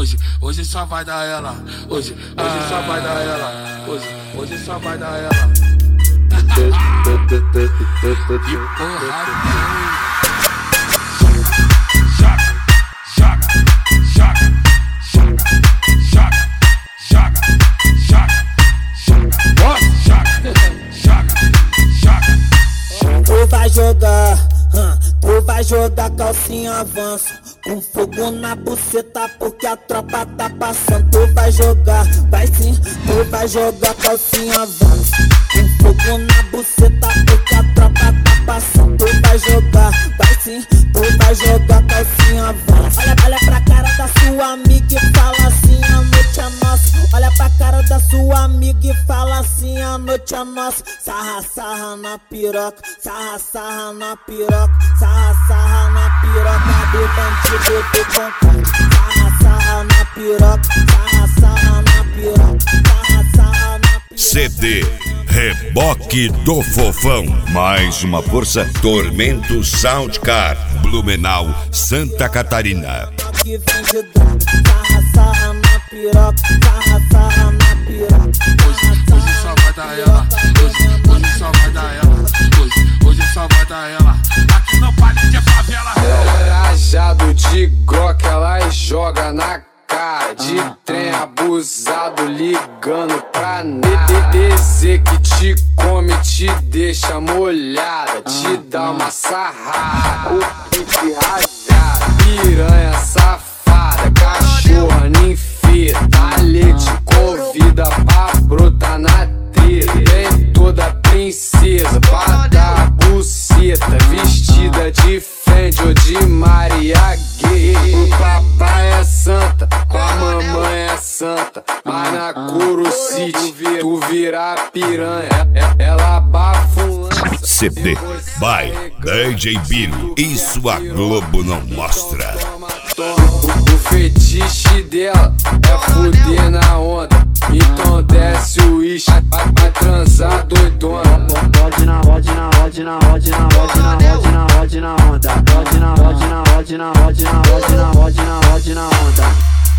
Hoje só vai dar ela. Hoje só vai dar ela. Hoje só vai dar ela. Que porra. Tu vai jogar calcinha avanço, com fogo na buceta porque a tropa tá passando. Tu vai jogar, vai sim, tu vai jogar calcinha avanço, com fogo na buceta porque a tropa tá passando. Tu vai jogar, vai sim, tu vai jogar calcinha avanço. Olha pra cara da sua amiga e fala assim, a noite é nossa. Olha pra cara da sua amiga e fala assim, a noite é nossa. Sarra, sarra na piroca, sarra, sarra na piroca, sarra, sarra na piroca do bandido do concurso. Sarra, sarra na piroca, sarra, sarra na piroca, sarra, sarra na piroca. CD Reboque do Fofão. Mais uma força. Tormento Soundcar, Blumenau, Santa Catarina. Que vem de droga, sarra, sarra na piroca, sarra, sarra na piroca. Hoje só vai dar ela. Hoje só vai dar ela. Hoje só vai dar ela. Aqui no palha de favela. Rajado de Glock, ela joga na cara. De trem abusado, ligando pra nada. Dizer que te come, te deixa molhada, te dá uma sarrada. O pique rajado, piranha safada, cachorra ninfeta. Alê te convida pra brotar na treta. Vem toda princesa pra dar buceta, vestida de Fendi ou de Maria Gay. O papai é santa, a mamãe é santa, mas na Curucite tu vira piranha, ela abafa um lança. CD by DJ Biro. Isso a Globo não mostra. O fetiche dela é fuder na onda, então desce o uísque, vai transar doidona. Pode na onda, pode na onda, pode na onda, pode na onda.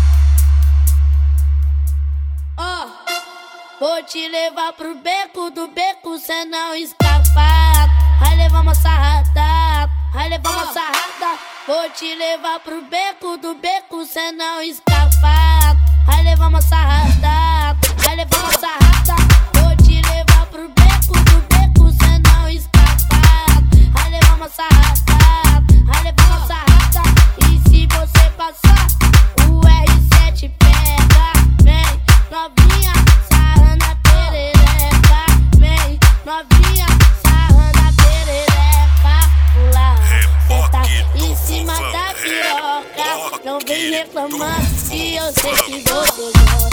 Ó, vou te levar pro beco, do beco cê não escapa. Vai levar uma sarrada, vai levar uma sarrada. Vou te levar pro beco, do beco cê não escapa. Vai levar uma sarrada, vai levar uma sarrada. Vou te levar pro beco, do beco cê não escapa. Vai levar uma sarrada, vai levar uma sarrada. E se você passar, o R7 pega. Vem, novinha, sarrando a perereca. Vem, novinha, sarrando a perereca. Pula, senta em cima da piroca. Não vem reclamando que eu sei que você gosta.